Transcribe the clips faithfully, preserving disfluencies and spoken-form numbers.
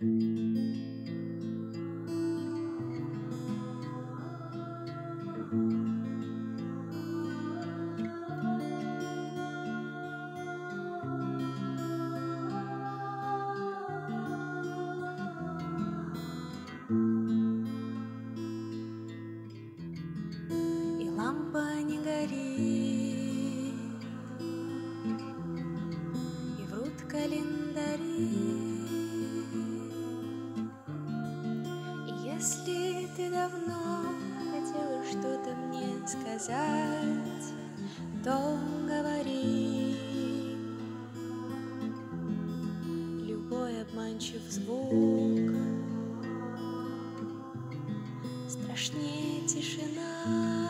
И лампа не горит, и врут календари. И если ты давно хотела что-то мне сказать, то говори. Любой обманчив звук страшнее тишина,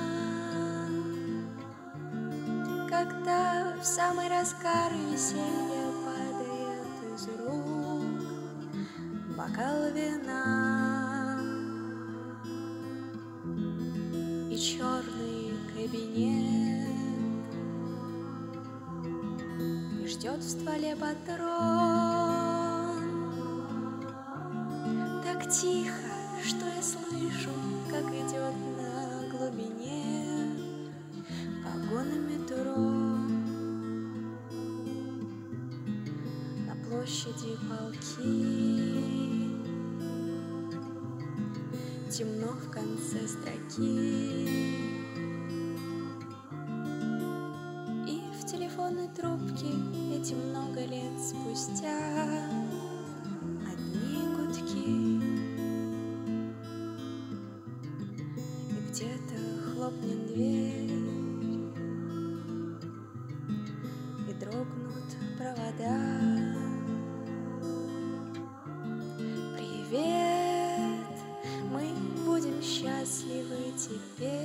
когда в самый разгар веселья падает из рук бокал вина, и черный кабинет и ждет в стволе патрон. Так тихо, что я слышу, как идет на глубине вагона метро. На площади полки темно в конце строки, и в телефонной трубке эти много лет спустя одни гудки. И где-то хлопнет дверь, и дрогнут провода. Привет, мы будем счастливы теперь.